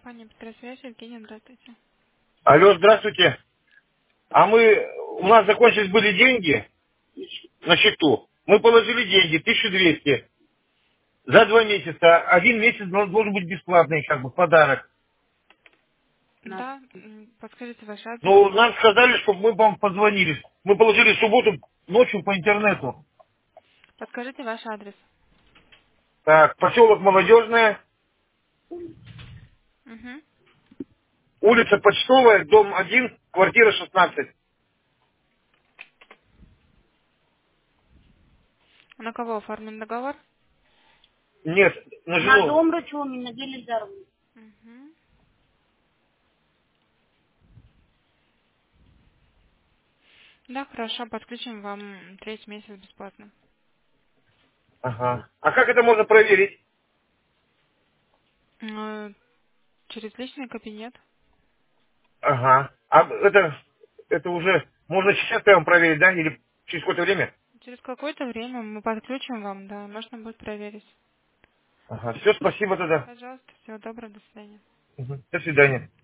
Компания Петросвязь, Евгения, здравствуйте. Алло, здравствуйте. У нас закончились были деньги на счету. Мы положили деньги, 1200 за 2 месяца. Один месяц должен быть бесплатный, как бы, подарок. Да, подскажите ваш адрес. Но нам сказали, чтобы мы вам позвонили. Мы положили в субботу ночью по интернету. Подскажите ваш адрес. Так, поселок Молодежная, Угу. улица Почтовая, дом 1, квартира 16. На кого оформлен договор? Нет, на На жену. дом рычом, на гелизару. Угу. Да, хорошо, подключим вам третий месяц бесплатно. Ага. А как это можно проверить? Э, Через личный кабинет. Ага. А это уже можно сейчас прямо проверить, да? Или через какое-то время? Через какое-то время мы подключим вам, да, можно будет проверить. Ага. Все, спасибо тогда. Пожалуйста, всего доброго, до свидания. Мгм. До свидания.